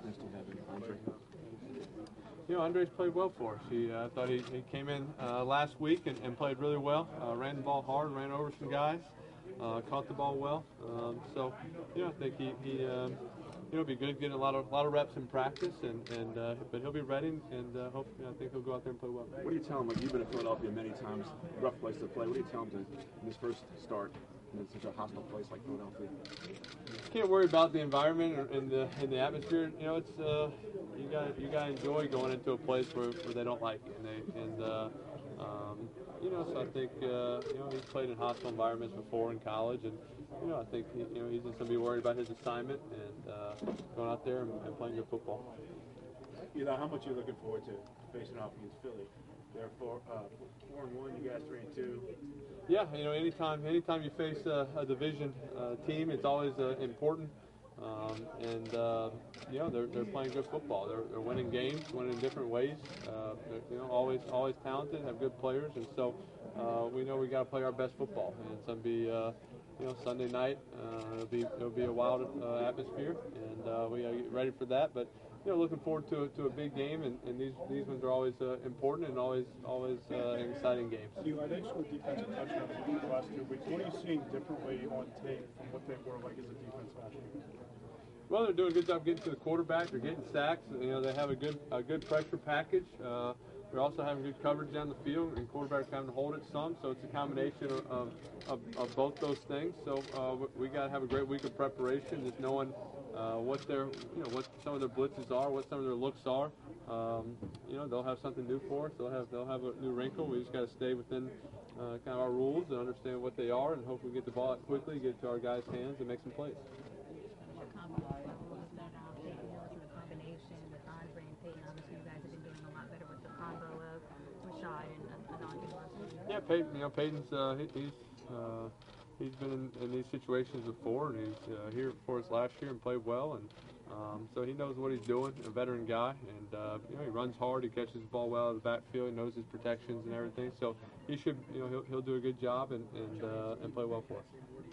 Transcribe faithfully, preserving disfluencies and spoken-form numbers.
confidence do you have in Andre? You know, Andre's played well for us. He, uh, I thought he, he came in uh, last week and, and played really well. Uh, ran the ball hard, ran over some guys, uh, caught the ball well. Um, so, you know, I think he, he um, you know, be good getting a lot of lot of reps in practice, and, and uh, but he'll be ready, and uh, hope, you know, I think he'll go out there and play well. What do you tell him? Like, you've been in Philadelphia many times, rough place to play. What do you tell him to, in his first start in such a hostile place like Philadelphia? Can't worry about the environment or in the in the atmosphere. You know, it's uh, you got you got to enjoy going into a place where, where they don't like you, and they and uh, um, you know. So I think uh, you know he's played in hostile environments before in college, and you know I think he, you know he's just gonna be worried about his assignment and uh, going out there and, and playing good football. You know, how much are you looking forward to facing off against Philly? They're four, uh, four and one. You guys three and two. Yeah, you know, anytime anytime you face a, a division uh, team, it's always uh, important. Um, and uh, you know they're, they're playing good football. They're, they're winning games, winning in different ways. Uh, they're, you know, always always talented, have good players, and so uh, we know we got to play our best football. And it's gonna be uh, you know Sunday night. Uh, it'll be it'll be a wild uh, atmosphere, and uh, we got to get ready for that. But you know, looking forward to to a big game, and, and these these ones are always uh, important and always always uh, exciting games. You, I think scored defensive touchdowns in the last two weeks. What are you seeing differently on tape from what they were like as a defense last year? Well, they're doing a good job getting to the quarterback. They're getting sacks. You know, they have a good a good pressure package. Uh, they're also having good coverage down the field, and quarterbacks having to hold it some. So it's a combination of, of, of, of both those things. So uh, we got to have a great week of preparation, just knowing uh, what their you know what some of their blitzes are, what some of their looks are. Um, you know, they'll have something new for us. They'll have they'll have a new wrinkle. We just got to stay within uh, kind of our rules and understand what they are, and hopefully get the ball out quickly, get it to our guys' hands, and make some plays. Yeah, Peyton. You know, Peyton's uh, he, he's uh, he's been in, in these situations before, and he's uh, here for us last year and played well, and um, so he knows what he's doing. A veteran guy, and uh, you know he runs hard. He catches the ball well out of the backfield. He knows his protections and everything. So he should, you know, he'll he'll do a good job and and uh, and play well for us.